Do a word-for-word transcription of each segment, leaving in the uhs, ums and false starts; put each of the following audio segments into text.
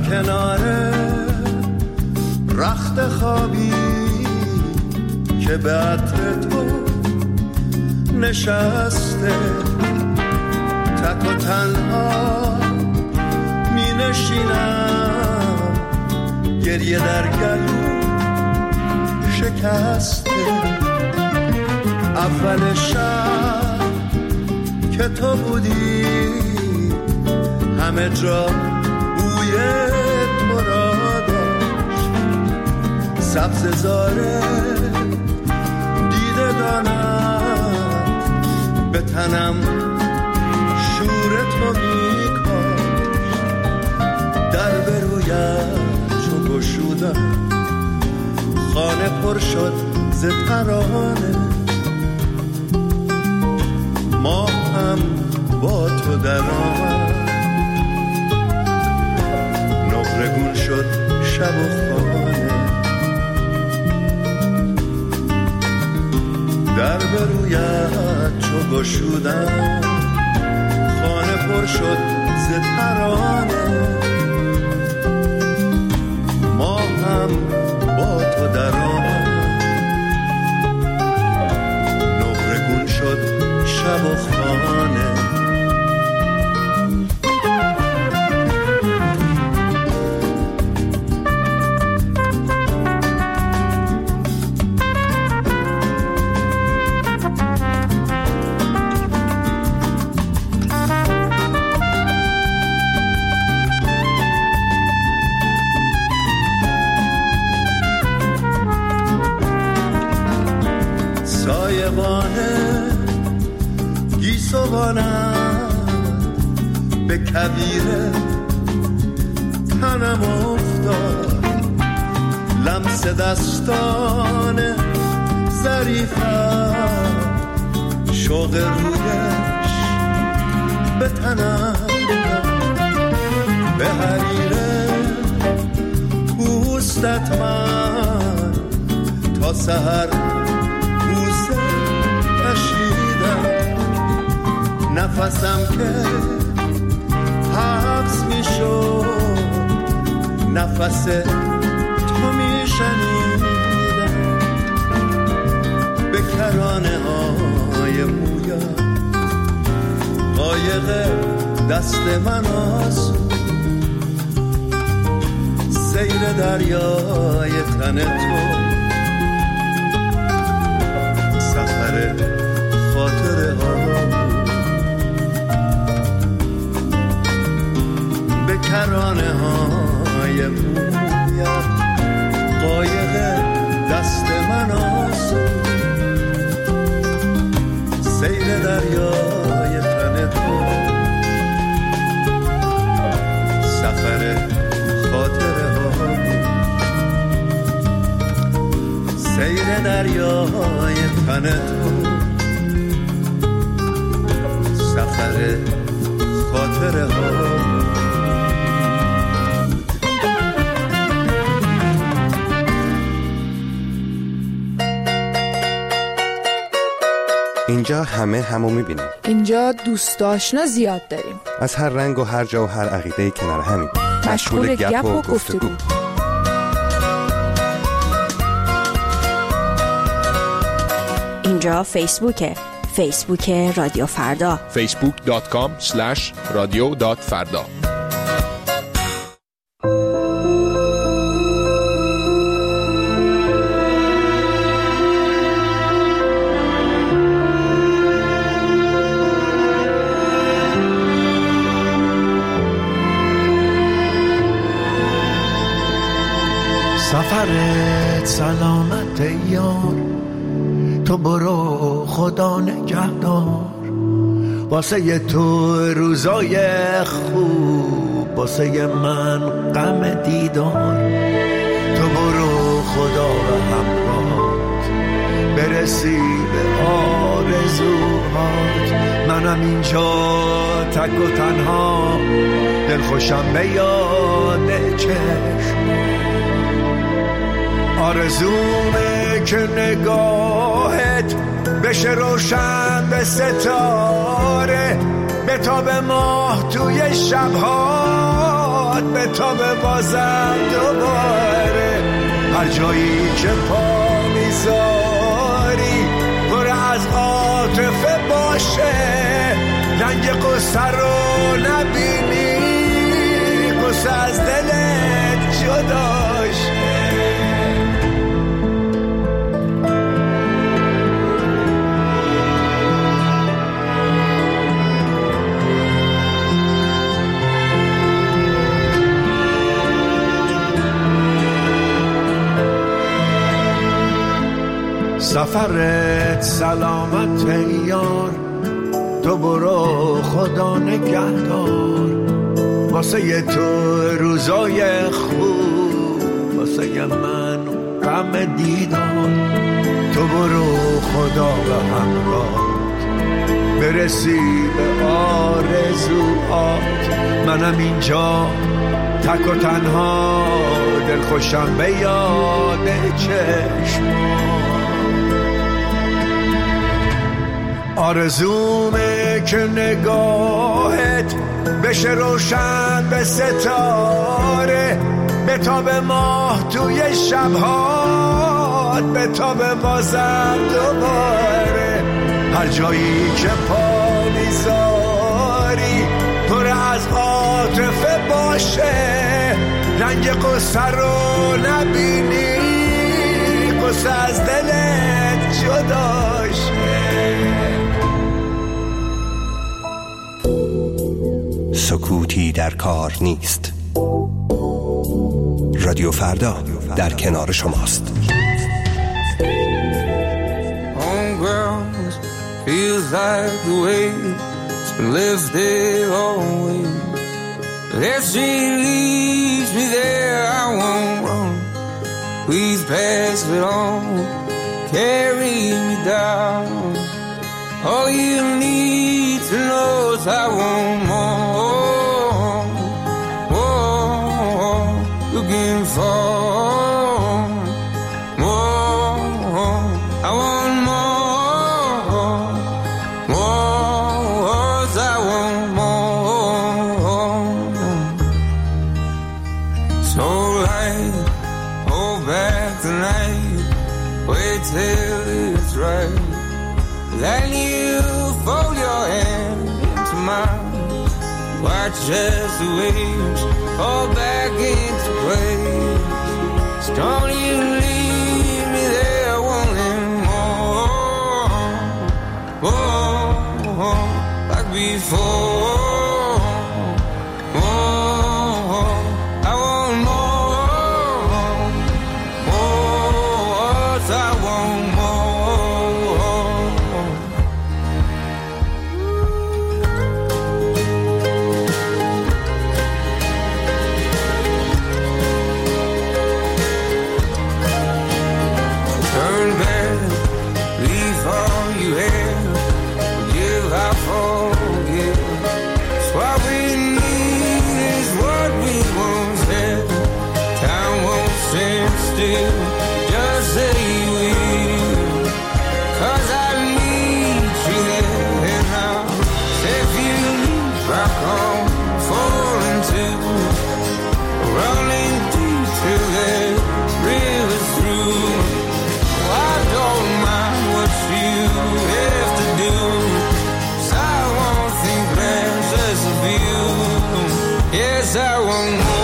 کنار رخت خوابی که به عطر تو نشسته، تک و تنها می نشینم، گریه در گلو شکسته. اول شب که تو بودی همه جا بوی تو را داشت، سبز زاره دیده دانم، به تنم شور تو میکاشت. در به رویت چو گشودم، خانه پر شد ز ترانه، ما هم با تو در آمد، نقرگون شد شب و خانه. در به رویت چو گشودم، خانه پر شد ز ترانه، ما هم با تو در آمد، نقرگون شد شب و خانه. به کبیره تنم افتاد، لمس دستان ظریفم، شوق رویش به تنم، به حریره پوستت من تا سحر بوسه کشیدم، نفسم که حبس می شد، نفس تو می شنیدم، به کرانه های مویا قایق دست من آسود، سیر دریای تن تو، سفر خاطره ها به کرانه های مویا قایق دست من آسود، سیر دریای تن تو، سفر خاطره ها، سیر دریای تن تو، سفر خاطره ها. اینجا همه همو میبینیم. اینجا دوست آشنا زیاد داریم، از هر رنگ و هر جا و هر عقیده کنار همین، مشغول گپ و گفتگو. اینجا فیسبوکه، فیسبوک رادیو فردا، فیسبوک دات کام اسلش رادیو دات فردا. سفرت سلامت یار، تو برو خدا نگهدار، واسه تو روزای خوب، واسه من غم دیدار، تو برو خدا و همراهت، برسی به آرزوهات، منم اینجا تک و تنها، دلخوشم به یاد چشم، آرزومه که نگاهت بشه روشن به ستاره، به تاب ماه توی شبها، شبهات به تا به بازم دوباره. هر جایی که پا میذاری پر از عاطفه باشه، رنگ قصه رو نبینی، قصه از دلت جداشه. سفرت سلامت یار، تو برو خدا نگهدار. واسه تو روزای خوب، واسه من غم دیدار. تو برو خدا به همراهت، برسی به آرزوات. منم اینجا تک و تنها، دلخوشم به یاد چشمات. آرزومه که نگاهت بشه روشن به ستاره، به تاب ماه توی شبهات، به تاب بازم دوباره. هر جایی که پا میذاری پر از عاطفه باشه، رنگ قصه رو نبینی، قصه از دلت جداشه. سکوتی در کار نیست. رادیو فردا در کنار شماست. Homeground feels like the way it's been lifted always. If she leaves me there, I won't run. Please pass it on, carry me down. All you need to know is I want more, more, looking for more. I want more, more, I want more. So light, hold back the night, wait till it's right. Then you fold your hand into mine, watch as the waves fall back into place. So don't you leave me there wanting more, more, like before. More, I want more, more, I want more. Just say you will, 'cause I need you here now. If you rock on, falling to, running deep till the river's through. Oh, I don't mind what you have to do, 'cause I won't think less of you. Yes, I want more.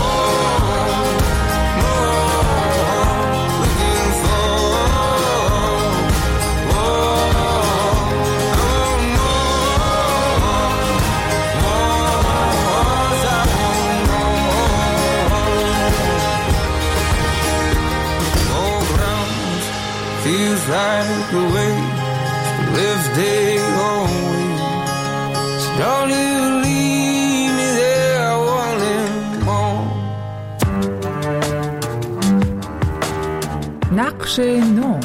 Feels like the way live day always. So don't you leave me there wanting more. نقش نو.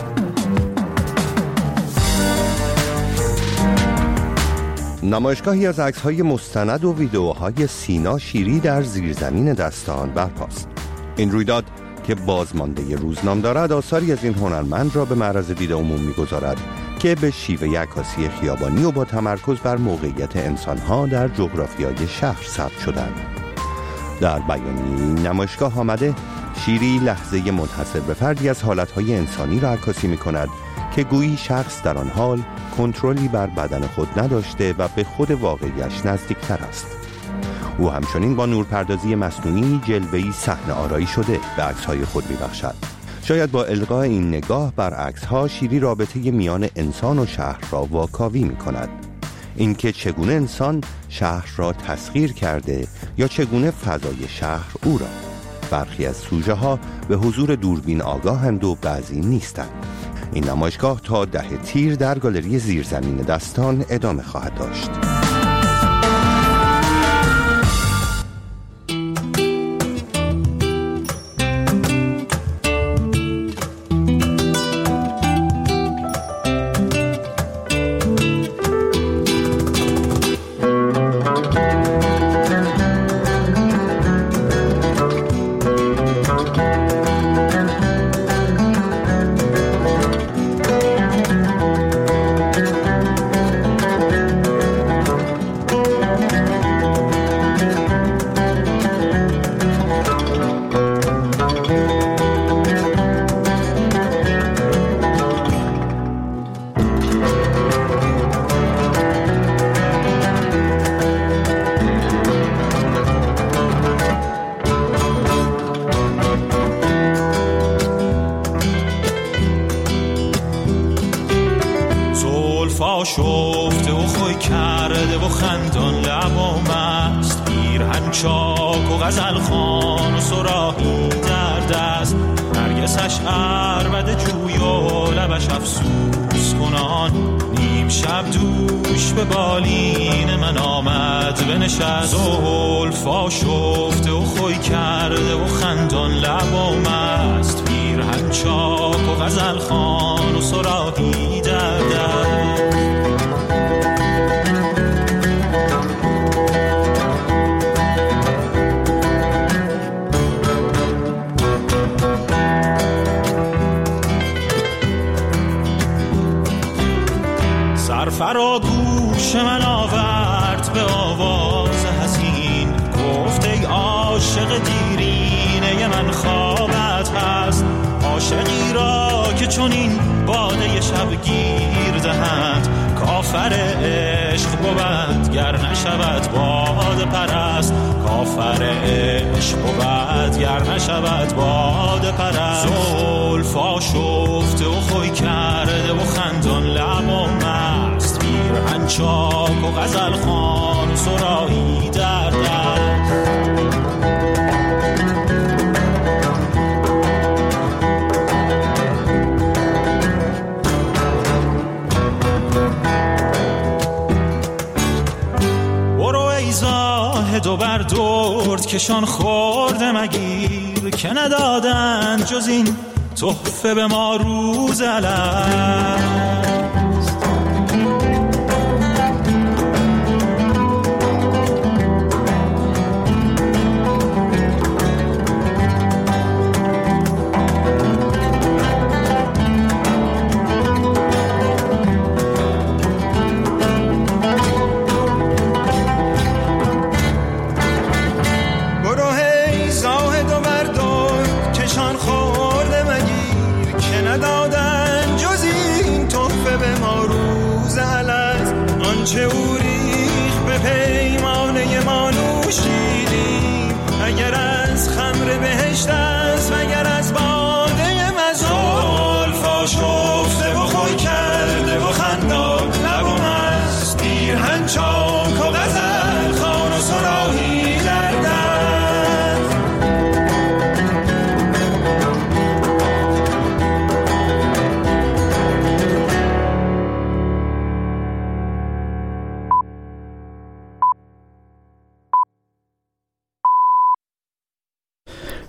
نمایشگاهی از عکس‌های مستند و ویدئوهای سینا شیری در زیرزمین دستان برپاست. این رویداد که بازمانده روزنام دارد، آثاری از این هنرمند را به معرض دید عموم می‌گذارد که به شیوه عکاسی خیابانی و با تمرکز بر موقعیت انسان‌ها در جغرافیای شهر ثبت شدند. در بیانیه نمایشگاه آمده شیری لحظه منحصر به فردی از حالتهای انسانی را عکاسی می کند که گویی شخص در آن حال کنترلی بر بدن خود نداشته و به خود واقعیش نزدیکتر است. او همچنین با نورپردازی مصنوعی جلوه‌ای صحنه آرایی شده به عکس‌های خود می‌بخشد. شاید با القاء این نگاه بر عکس‌ها شیری رابطه میان انسان و شهر را واکاوی می‌کند. اینکه چگونه انسان شهر را تسخیر کرده یا چگونه فضای شهر او را. برخی از سوژه ها به حضور دوربین آگاهند و بعضی نیستند. این نمایشگاه تا ده تیر در گالری زیرزمین دستان ادامه خواهد داشت. شفته و خوی کرده و خندان لبام است، پیرهن چاک و غزل خوان و صراحی در دست، نرگسش عربده جوی و لبش افسوس کنان، نیم شب دوش به بالین من آمد بنشست. زلفا شفته و خوی کرده و خندان لبام است، پیرهن چاک و غزل خوان و صراحی در دست. سرفرا گوش من آورد به آواز حزین، گفت ای عاشق دیرینه من خوابت هست، عاشقی را که چون این باده شب گیر دهند، کافر عشق بود گر نشود باد پرست، کافر عشق بود گر نشود باد پرست. زلفا شفته و خوی کرده و خندان لبام است، پیرهن چاک و غزل خوان و صراحی در دست. دو بر درد کشان خورده مگیر، که ندادن جز این تحفه به ما روز الست. ندادن جز این تحفه به ما روز الست، آنچه او